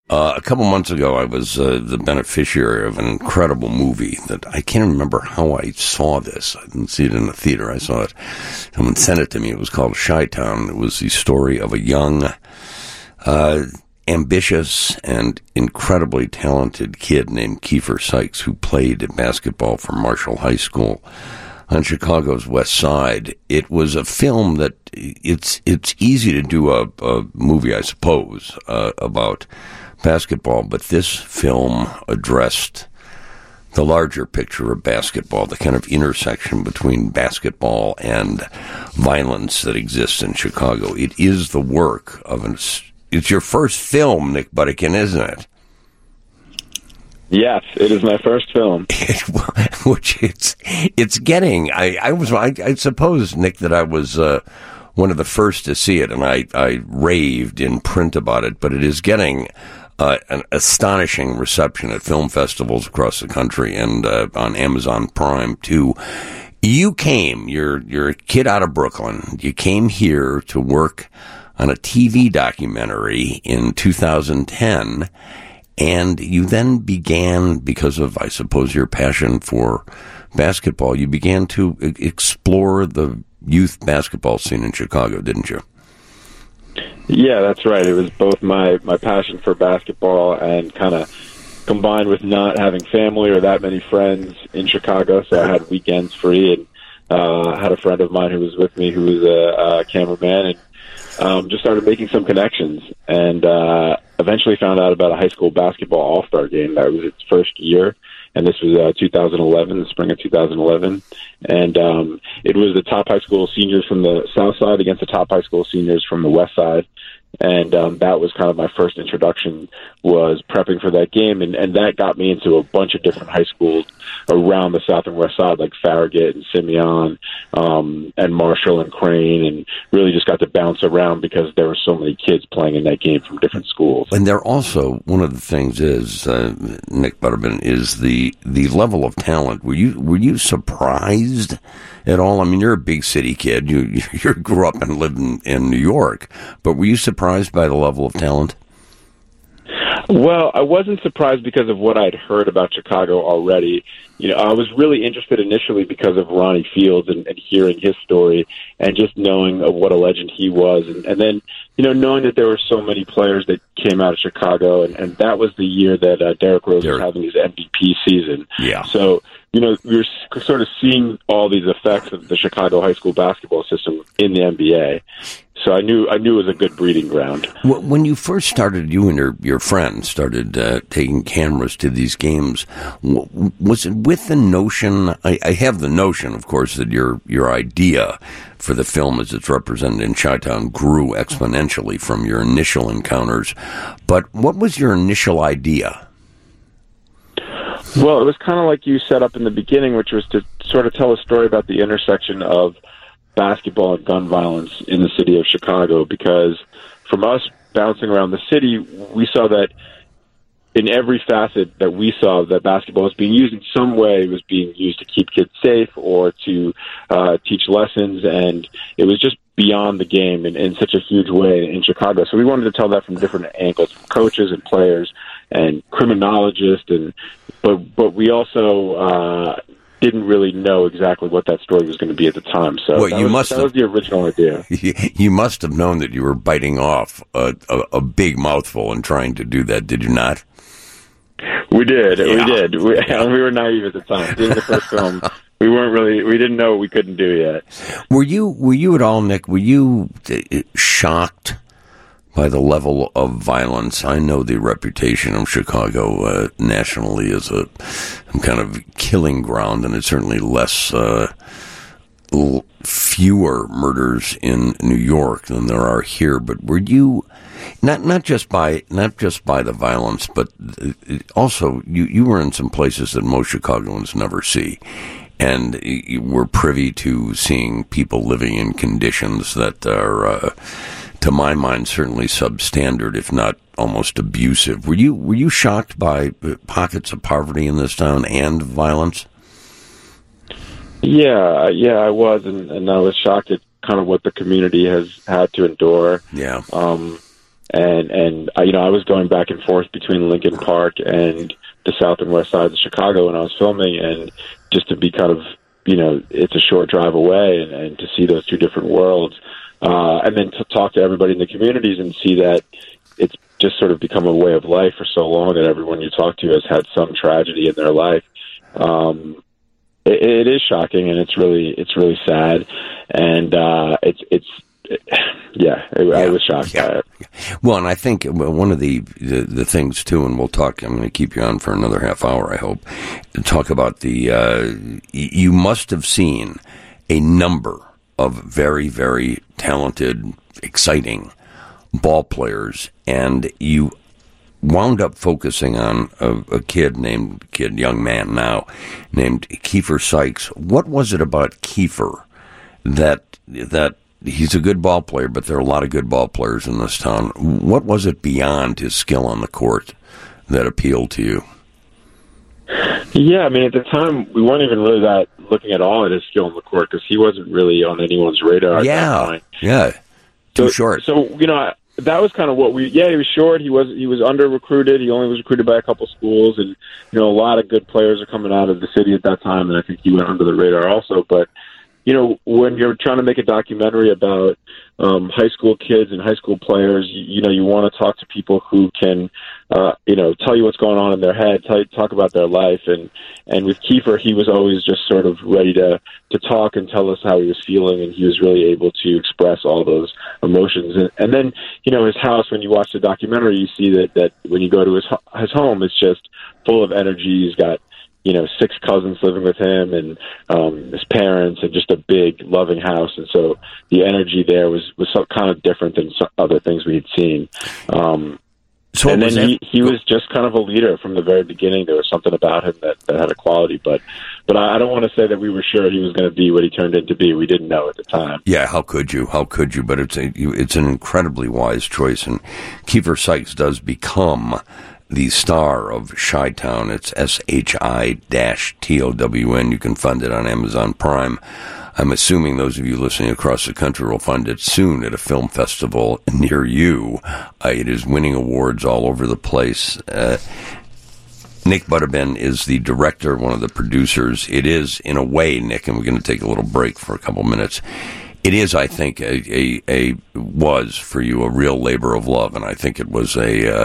A couple months ago, I was the beneficiary of an incredible movie that I can't remember how I saw this. I didn't see it in the theater. I saw it. Someone sent it to me. It was called Chi-Town. It was the story of a young, ambitious, and incredibly talented kid named Kiefer Sykes who played basketball for Marshall High School on Chicago's West Side. It was a film that it's easy to do a movie, I suppose, about basketball, but this film addressed the larger picture of basketball, the kind of intersection between basketball and violence that exists in Chicago. It is the work of it's your first film, Nick Budikin, isn't it? Yes, it is my first film. Which it's getting. I suppose, Nick, that I was one of the first to see it, and I raved in print about it, but it is getting an astonishing reception at film festivals across the country and on Amazon Prime too. You're a kid out of Brooklyn. You came here to work on a TV documentary in 2010, and you then began, because of, I suppose, your passion for basketball, you began to explore the youth basketball scene in Chicago, didn't you? Yeah, that's right. It was both my passion for basketball and kind of combined with not having family or that many friends in Chicago, so I had weekends free, and had a friend of mine who was with me who was a cameraman, and just started making some connections, and eventually found out about a high school basketball all-star game that was its first year, and this was 2011, the spring of 2011, and it was the top high school seniors from the south side against the top high school seniors from the west side, and that was kind of my first introduction, was prepping for that game, and that got me into a bunch of different high schools around the south and west side, like Farragut and Simeon, and Marshall and Crane, and really just got to bounce around because there were so many kids playing in that game from different schools. And there also, one of the things is, Nick Butterman, is the level of talent. Were you surprised at all? I mean, you're a big city kid. You grew up and lived in New York, but were you surprised by the level of talent? Well, I wasn't surprised because of what I'd heard about Chicago already. You know, I was really interested initially because of Ronnie Fields and hearing his story and just knowing of what a legend he was. And then, you know, knowing that there were so many players that came out of Chicago, and that was the year that Derrick Rose was having his MVP season. Yeah. So, you know, we were sort of seeing all these effects of the Chicago high school basketball system in the NBA. So I knew it was a good breeding ground. When you first started, you and your friends started taking cameras to these games, was it with the notion, I have the notion, of course, that your idea for the film as it's represented in Chi-Town grew exponentially from your initial encounters, but what was your initial idea? Well, it was kind of like you set up in the beginning, which was to sort of tell a story about the intersection of basketball and gun violence in the city of Chicago, because from us bouncing around the city, we saw that in every facet that we saw that basketball was being used in some way. It was being used to keep kids safe or to teach lessons, and it was just beyond the game in such a huge way in Chicago. So we wanted to tell that from different angles, from coaches and players and criminologists, but we also didn't really know exactly what that story was going to be at the time. So that was the original idea. You must have known that you were biting off a big mouthful in trying to do that, did you not? We did. Yeah. We did. We were naive at the time. Being the first film, we didn't know what we couldn't do yet. Were you at all, Nick, were you shocked by the level of violence? I know the reputation of Chicago nationally as a kind of killing ground, and it's certainly less, fewer murders in New York than there are here. But were you not just by the violence, but also you were in some places that most Chicagoans never see, and you were privy to seeing people living in conditions that are, to my mind, certainly substandard, if not almost abusive. Were you shocked by pockets of poverty in this town and violence? Yeah, I was, and I was shocked at kind of what the community has had to endure. Yeah. and I was going back and forth between Lincoln Park and the south and west sides of Chicago when I was filming, and just to be kind of, it's a short drive away, and to see those two different worlds, and then to talk to everybody in the communities and see that it's just sort of become a way of life for so long that everyone you talk to has had some tragedy in their life. It is shocking, and it's really sad, and I was shocked by it. Well, and I think one of the things too, and we'll talk. I'm going to keep you on for another half hour, I hope. Talk about you must have seen a number of very, very talented, exciting ball players, and you wound up focusing on a young man now, named Kiefer Sykes. What was it about Kiefer that he's a good ball player, but there are a lot of good ball players in this town? What was it beyond his skill on the court that appealed to you? Yeah, I mean, at the time, we weren't even really that looking at all at his skill on the court because he wasn't really on anyone's radar at that point. Yeah, too short. So, that was kind of what he was short. He was under-recruited. He only was recruited by a couple schools, and, a lot of good players are coming out of the city at that time, and I think he went under the radar also. But, when you're trying to make a documentary about high school kids and high school players, you want to talk to people who can, tell you what's going on in their head, talk about their life. And with Kiefer, he was always just sort of ready to talk and tell us how he was feeling, and he was really able to express all those emotions. And then, his house, when you watch the documentary, you see that when you go to his home, it's just full of energy. He's got 6 cousins living with him, and his parents, and just a big, loving house. And so the energy there was kind of different than some other things we had seen. And then he was just kind of a leader from the very beginning. There was something about him that had a quality, but I don't want to say that we were sure he was going to be what he turned into be. We didn't know at the time. Yeah, how could you? But it's an incredibly wise choice, and Kiefer Sykes does become the star of Chi-Town. It's SHI-TOWN. You can find it on Amazon Prime. I'm assuming those of you listening across the country will find it soon at a film festival near you. It is winning awards all over the place. Nick Butterben is the director, one of the producers. It is, in a way, Nick, and we're going to take a little break for a couple minutes. It is, I think, was for you a real labor of love, and I think it was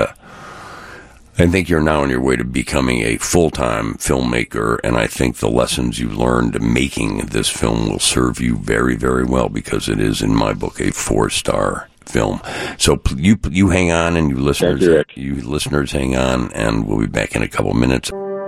I think you're now on your way to becoming a full-time filmmaker, and I think the lessons you learned making this film will serve you very, very well, because it is, in my book, a 4-star film. So you hang on, and you listeners hang on, and we'll be back in a couple minutes.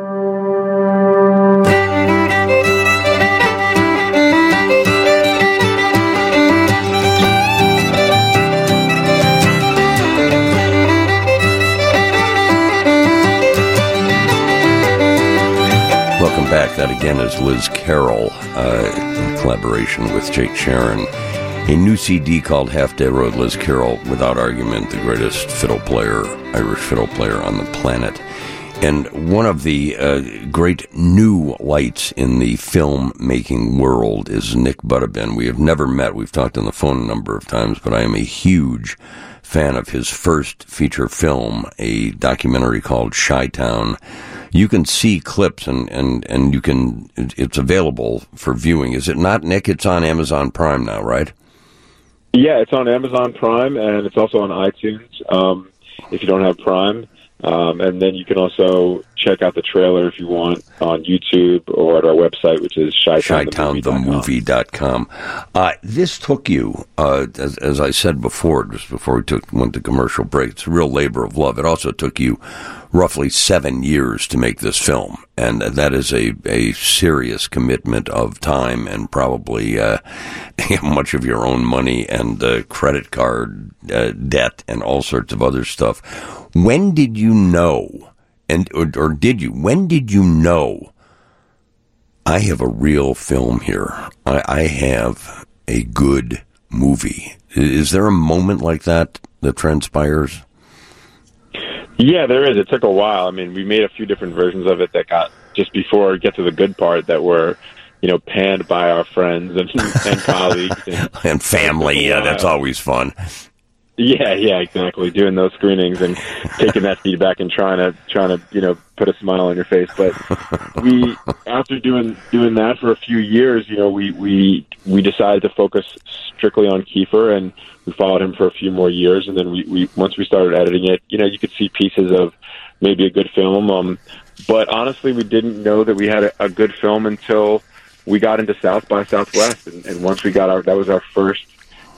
Welcome back. That again is Liz Carroll in collaboration with Jake Sharon. A new CD called Half Day Road, Liz Carroll, without argument, the greatest Irish fiddle player on the planet. And one of the great new lights in the film-making world is Nick Butterben. We have never met. We've talked on the phone a number of times, but I am a huge fan of his first feature film, a documentary called Chi-Town. You can see clips and it's available for viewing. Is it not, Nick? It's on Amazon Prime now, right? Yeah, it's on Amazon Prime, and it's also on iTunes if you don't have Prime. And then you can also check out the trailer if you want on YouTube or at our website, which is Chi-townthemovie.com. This took you, as I said before, just before we went to commercial break, it's a real labor of love. It also took you roughly 7 years to make this film, and that is a serious commitment of time and probably much of your own money and credit card debt and all sorts of other stuff. When did you know, when did you know, I have a real film here, I have a good movie? Is there a moment like that transpires? Yeah, there is. It took a while. I mean, we made a few different versions of it that got, just before we get to the good part, that were, panned by our friends and colleagues. And family, yeah, that's always fun. Yeah, exactly. Doing those screenings and taking that feedback and trying to put a smile on your face. But after doing that for a few years, we decided to focus strictly on Kiefer, and we followed him for a few more years. And then we once we started editing it, you could see pieces of maybe a good film. But honestly, we didn't know that we had a good film until we got into South by Southwest, and once we got that was our first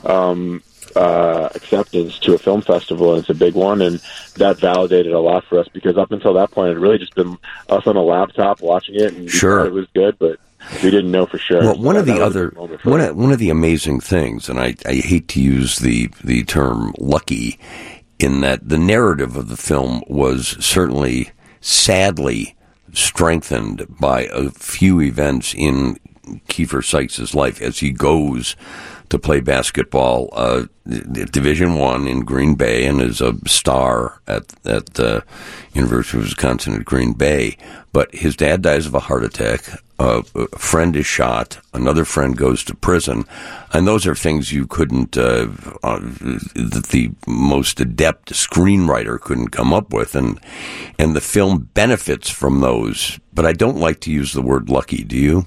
acceptance to a film festival, and it's a big one, and that validated a lot for us, because up until that point, it had really just been us on a laptop watching it, and we thought it was good, but we didn't know for sure. Well, one of the amazing things, and I hate to use the term lucky, in that the narrative of the film was certainly sadly strengthened by a few events in Kiefer Sykes' life as he goes to play basketball at Division I in Green Bay and is a star at University of Wisconsin at Green Bay. But his dad dies of a heart attack. A friend is shot. Another friend goes to prison. And those are things you couldn't, that the most adept screenwriter couldn't come up with. And the film benefits from those. But I don't like to use the word lucky. Do you?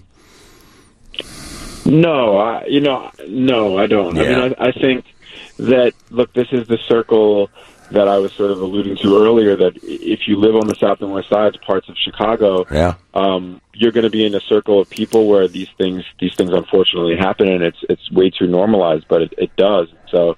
No, I don't. Yeah. I mean, I think that, look, this is the circle that I was sort of alluding to earlier, that if you live on the South and West Sides, parts of Chicago, you're going to be in a circle of people where these things unfortunately happen, and it's way too normalized, but it does. So,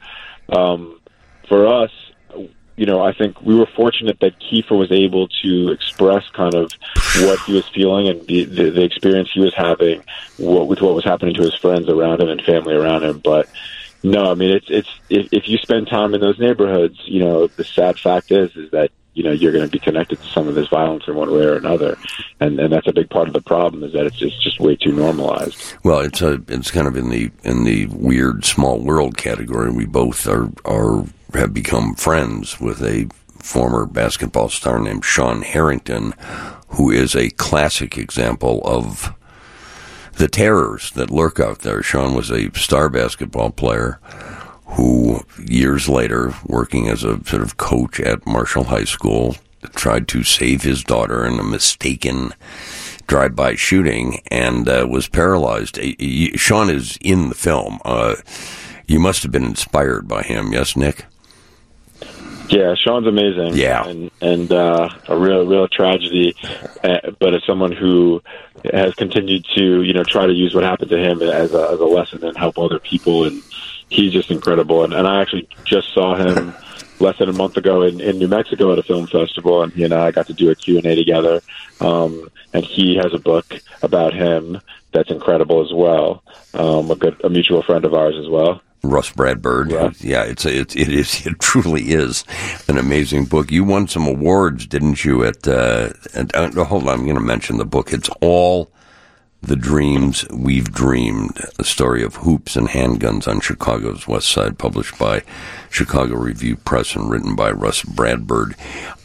for us, I think we were fortunate that Kiefer was able to express kind of what he was feeling and the experience he was having with what was happening to his friends around him and family around him. But no, I mean, it's if you spend time in those neighborhoods, the sad fact is that you're going to be connected to some of this violence in one way or another, and that's a big part of the problem, is that it's just way too normalized. Well, it's kind of in the weird small world category. We both have become friends with a former basketball star named Sean Harrington, who is a classic example of the terrors that lurk out there. Sean was a star basketball player who, years later, working as a sort of coach at Marshall High School, tried to save his daughter in a mistaken drive-by shooting and was paralyzed. Sean is in the film. You must have been inspired by him, yes, Nick? Yeah, Sean's amazing. Yeah, and a real tragedy. But as someone who has continued to try to use what happened to him as a lesson and help other people, and he's just incredible. And I actually just saw him less than a month ago in New Mexico at a film festival, and he and I got to do a Q&A together. And he has a book about him that's incredible as well. A mutual friend of ours as well. Russ Bradford. Yeah, it truly is an amazing book. You won some awards, didn't you? Hold on, I'm going to mention the book. It's All the Dreams We've Dreamed, a story of hoops and handguns on Chicago's West Side, published by Chicago Review Press and written by Russ Bradford.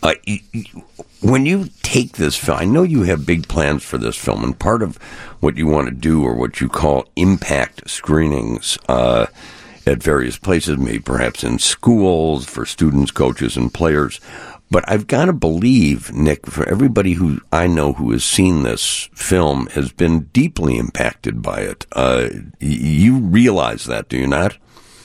When you take this film, I know you have big plans for this film, and part of what you want to do, or what you call impact screenings, at various places, maybe perhaps in schools, for students, coaches, and players. But I've got to believe, Nick, for everybody who I know who has seen this film has been deeply impacted by it. You realize that, do you not?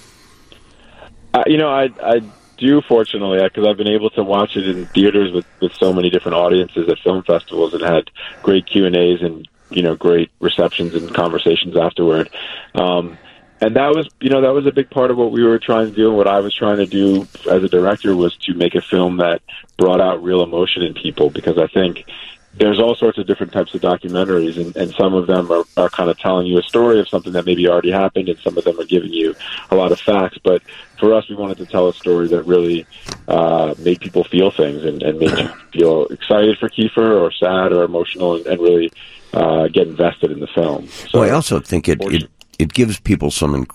I do, fortunately, because I've been able to watch it in theaters with so many different audiences at film festivals, and had great Q&As and great receptions and conversations afterward. And that was a big part of what we were trying to do, and what I was trying to do as a director was to make a film that brought out real emotion in people, because I think there's all sorts of different types of documentaries, and some of them are kind of telling you a story of something that maybe already happened, and some of them are giving you a lot of facts. But for us, we wanted to tell a story that really made people feel things, and made you feel excited for Kiefer, or sad, or emotional, and really get invested in the film. So, well, I also think it gives people some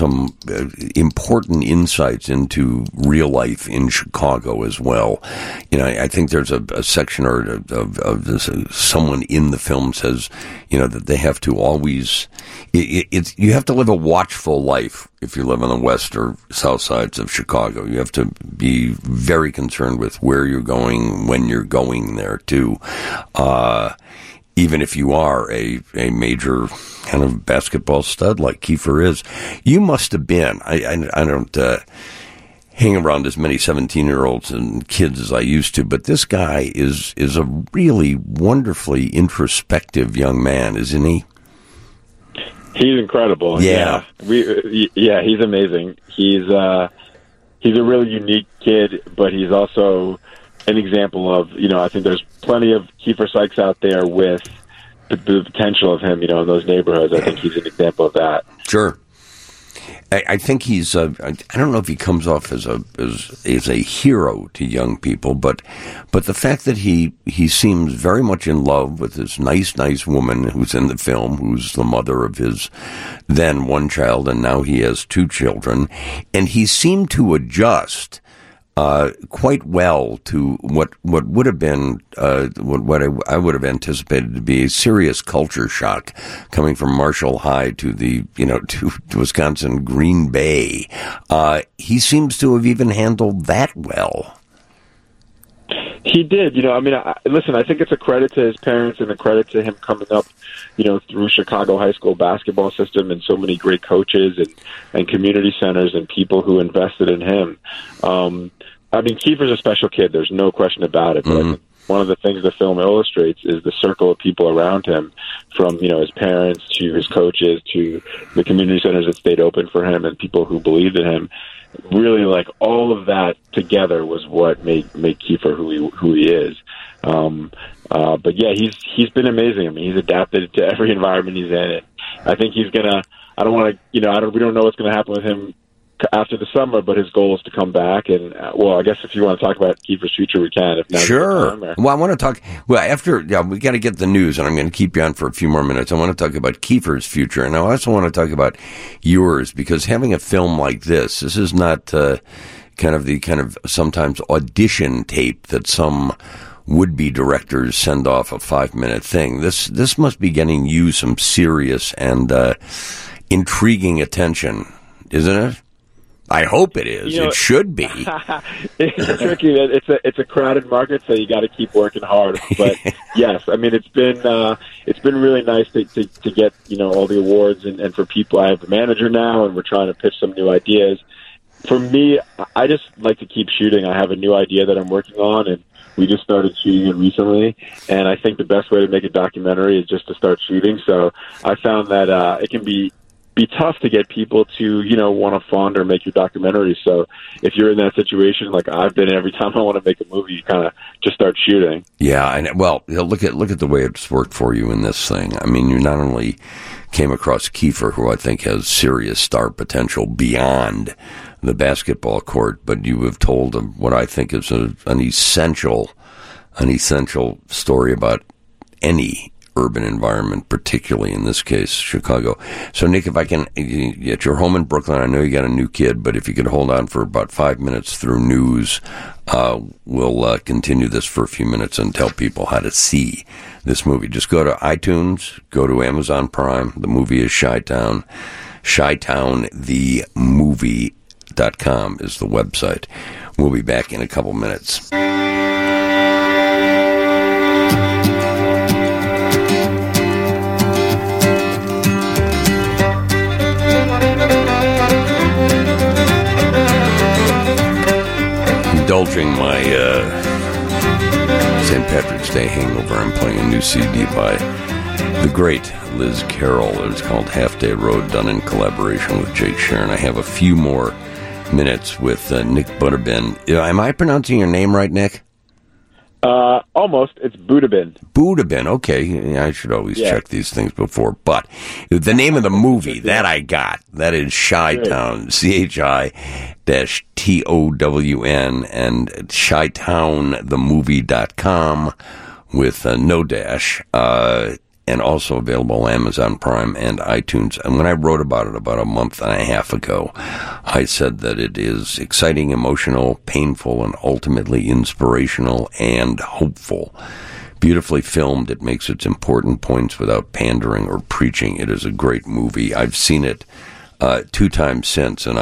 important insights into real life in Chicago as well. You know, I think there's a section of this, someone in the film says, you know, that they have to always, you have to live a watchful life if you live on the west or south sides of Chicago. You have to be very concerned with where you're going, when you're going there too. Even if you are a major kind of basketball stud like Kiefer is. You must have been, I don't hang around as many 17-year-olds and kids as I used to, but this guy is a really wonderfully introspective young man, isn't he? He's incredible. Yeah. He's amazing. He's a really unique kid, but he's also an example of, you know, I think there's plenty of Kiefer Sykes out there with the potential of him, you know, in those neighborhoods. I think he's an example of that. Sure. I think he's, I don't know if he comes off as a hero to young people, but the fact that he seems very much in love with this nice woman who's in the film, who's the mother of his then one child, and now he has two children, and he seemed to adjust quite well to what would have been what I would have anticipated to be a serious culture shock coming from Marshall High to to Wisconsin Green Bay. He seems to have even handled that well. He did. You know, I mean, listen, I think it's a credit to his parents and a credit to him coming up, you know, through Chicago high school basketball system and so many great coaches and community centers and people who invested in him. I mean, Kiefer's a special kid. There's no question about it. But I think one of the things the film illustrates is the circle of people around him, from, you know, his parents to his coaches to the community centers that stayed open for him and people who believed in him. Really, like, all of that together was what made Kiefer who he is. But yeah, he's been amazing. I mean, he's adapted to every environment he's in. And I think he's gonna. I don't want to. You know, we don't know what's going to happen with him after the summer, but his goal is to come back. And well, I guess if you want to talk about Kiefer's future, we can. If not, sure. Well, I want to talk. Well, we got to get the news, and I'm going to keep you on for a few more minutes. I want to talk about Kiefer's future, and I also want to talk about yours, because having a film like this is not kind of sometimes audition tape that some would-be directors send off a 5-minute thing. This must be getting you some serious and intriguing attention, isn't it? I hope it is. You know, it should be. It's tricky. It's a crowded market, so you got to keep working hard. But yes, I mean, it's been really nice to get, you know, all the awards and for people. I have a manager now, and we're trying to pitch some new ideas. For me, I just like to keep shooting. I have a new idea that I'm working on, and we just started shooting it recently. And I think the best way to make a documentary is just to start shooting. So I found that it can be tough to get people to, you know, want to fund or make your documentary. So if you're in that situation, like I've been, every time I want to make a movie, you kind of just start shooting. Yeah, and well, look at the way it's worked for you in this thing. I mean, you not only came across Kiefer, who I think has serious star potential beyond the basketball court, but you have told him what I think is an essential story about any urban environment, particularly in this case, Chicago. So, Nick, if I can, at your home in Brooklyn, I know you got a new kid, but if you could hold on for about 5 minutes through news, we'll continue this for a few minutes and tell people how to see this movie. Just go to iTunes, go to Amazon Prime. The movie is Chi-Town. Chi-townthemovie.com is the website. We'll be back in a couple minutes. Indulging my St. Patrick's Day hangover, I'm playing a new CD by the great Liz Carroll. It's called Half Day Road, done in collaboration with Jake Sharon. I have a few more minutes with Nick Budabin. Am I pronouncing your name right, Nick? Almost. It's Budabin. Budabin. Okay. I should always check these things before. But the name of the movie, that I got. That is Chi-Town. CHI-TOWN and ChiTownthemovie.com with no dash. and also available on Amazon Prime and iTunes. And when I wrote about it about a month and a half ago, I said that it is exciting, emotional, painful, and ultimately inspirational and hopeful. Beautifully filmed, it makes its important points without pandering or preaching. It is a great movie. I've seen it 2 times since, and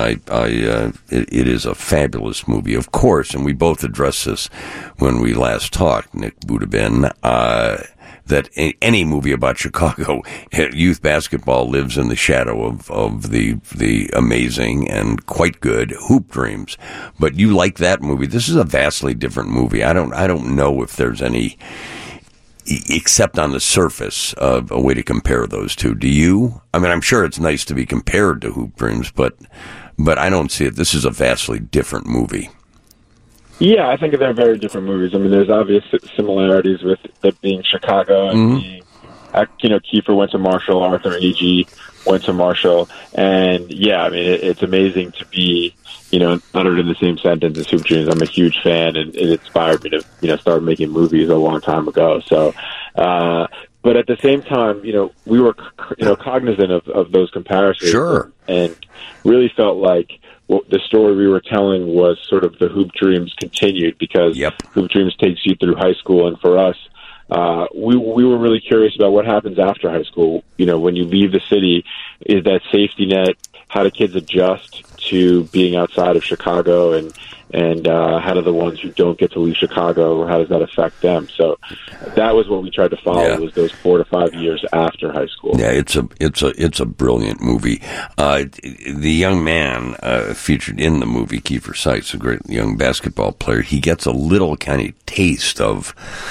it is a fabulous movie, of course, and we both addressed this when we last talked, Nick Budabin, that any movie about Chicago, youth basketball lives in the shadow of the amazing and quite good Hoop Dreams. But you like that movie. This is a vastly different movie. I don't know if there's any, except on the surface, a way to compare those two. Do you? I mean, I'm sure it's nice to be compared to Hoop Dreams, but I don't see it. This is a vastly different movie. Yeah, I think they're very different movies. I mean, there's obvious similarities with it being Chicago and being, Kiefer went to Marshall, Arthur Agee went to Marshall, and yeah, I mean, it's amazing to be, uttered in the same sentence as Hoop Dreams. I'm a huge fan, and it inspired me to, start making movies a long time ago. So, but at the same time, we were, cognizant of those comparisons. Sure. And really felt like the story we were telling was sort of the Hoop Dreams continued, because Hoop Dreams takes you through high school, and for us, we were really curious about what happens after high school. When you leave the city, is that safety net? How do kids adjust to being outside of Chicago, and how do the ones who don't get to leave Chicago, how does that affect them? So that was what we tried to follow, was those 4 to 5 years after high school. Yeah, it's a brilliant movie. The young man featured in the movie, Kiefer Sykes, a great young basketball player, he gets a little kind of taste of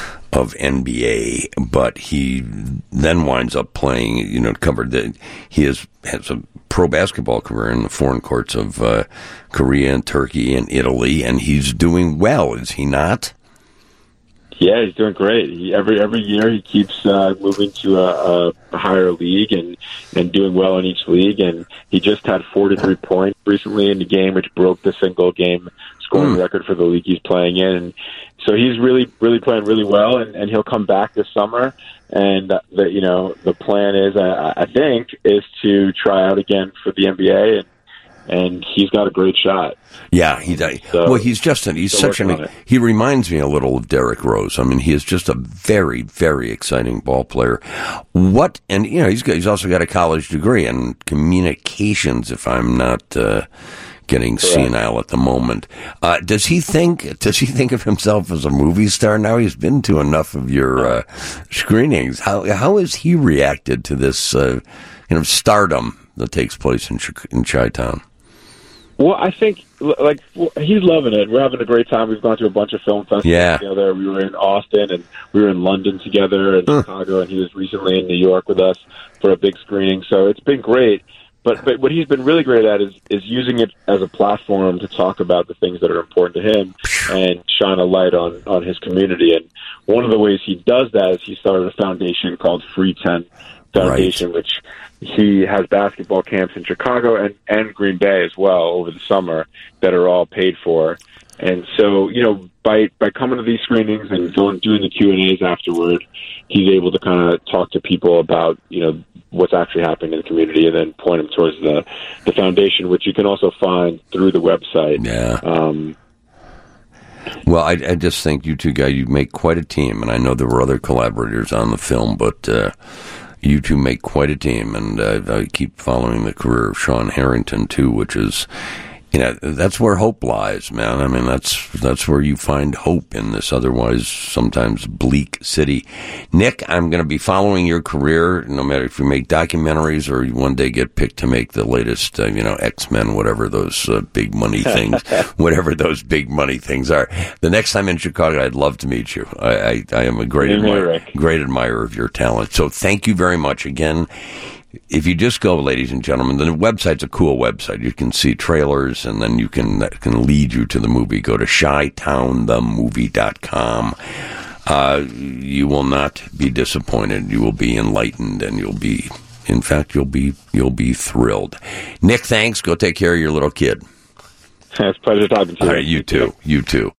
NBA, but he then winds up playing, he has a pro basketball career in the foreign courts of Korea and Turkey and Italy, and he's doing well, is he not? Yeah, he's doing great. Every year he keeps moving to a higher league and doing well in each league, and he just had 43 points recently in the game, which broke the single game scoring record for the league he's playing in. And so he's really playing really well, and he'll come back this summer. And the plan is, I think, is to try out again for the NBA, and he's got a great shot. Yeah, he does. Well, he reminds me a little of Derrick Rose. I mean, he is just a very, very exciting ball player. He's also got a college degree in communications, if I'm not getting senile at the moment. Does he think of himself as a movie star now? He's been to enough of your screenings. How has he reacted to this stardom that takes place in Chi-Town? Well, I think he's loving it. We're having a great time. We've gone to a bunch of film festivals together. We were in Austin, and we were in London together, and Chicago, and he was recently in New York with us for a big screening. So it's been great. But what he's been really great at is using it as a platform to talk about the things that are important to him and shine a light on his community. And one of the ways he does that is he started a foundation called Free 10 Foundation, which he has basketball camps in Chicago and Green Bay as well over the summer that are all paid for. And so, by coming to these screenings and doing the Q&As afterward, he's able to kind of talk to people about, what's actually happening in the community, and then point them towards the foundation, which you can also find through the website. Yeah. Well, I just think you two guys, you make quite a team, and I know there were other collaborators on the film, but you two make quite a team, and I keep following the career of Sean Harrington, too, which is, that's where hope lies, man. I mean, that's where you find hope in this otherwise sometimes bleak city. Nick, I'm going to be following your career, no matter if you make documentaries or you one day get picked to make the latest, X-Men, whatever those big money things, whatever those big money things are. The next time in Chicago, I'd love to meet you. I am a great admirer of your talent. So thank you very much again. If you just go, ladies and gentlemen, the website's a cool website. You can see trailers, and then that can lead you to the movie. Go to ChiTownTheMovie.com. You will not be disappointed. You will be enlightened, and you'll be thrilled. Nick, thanks. Go take care of your little kid. It's a pleasure talking to you. All right, you too. You too.